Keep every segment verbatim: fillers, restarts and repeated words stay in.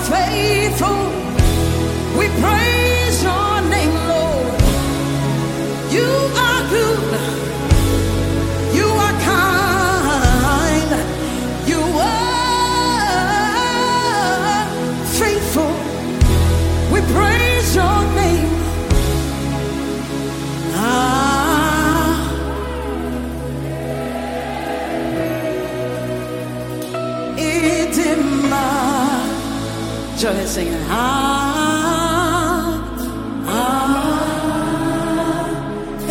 faithful. We praise your name, Lord. You are good. You are kind. You are faithful. We praise your name. Ah. Idima. Join us singing. Ah. Ah.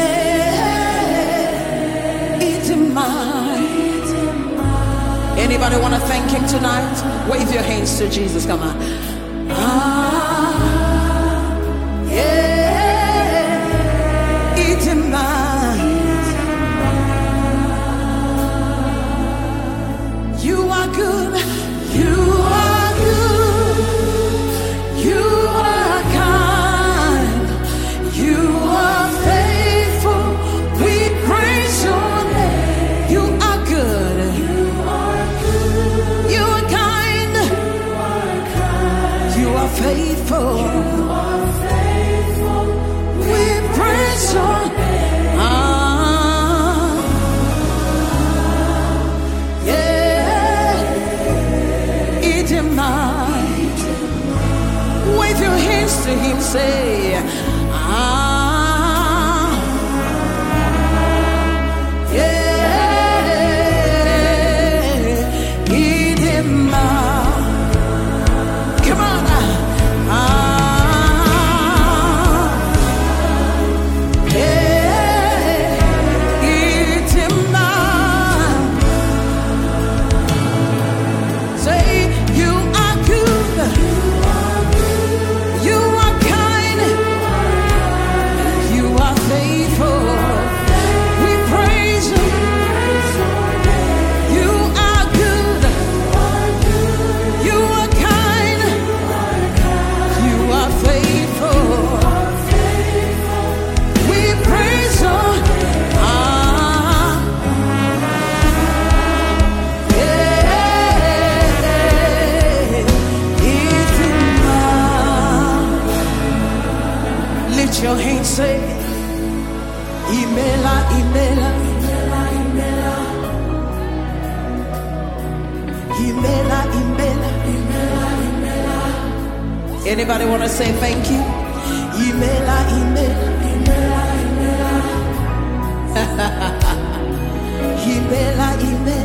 Eh. Idima. Anybody want to thank him tonight? Wave your hands to Jesus. Come on. Ah. Yeah. Idima. You are good. You are good. You are kind. You are faithful. We praise your name. You are good. You are good. You are kind. You are kind. You are faithful. You are faithful. We praise your name. Ah. Wave your hands to him, say, ah, yeah, Idima. Come on, ah, yeah, Idima. Say, you are good. You are kind. You are faithful. We praise you. You are good. You are kind. You are faithful. We praise you. Ah, yeah. Idima. Lift your hands, say, Imela, Imela, Imela, Imela, Imela, Imela, Imela, Imela. Anybody want to say thank you? Imela, Imela, Imela, Imela, Imela, Imela.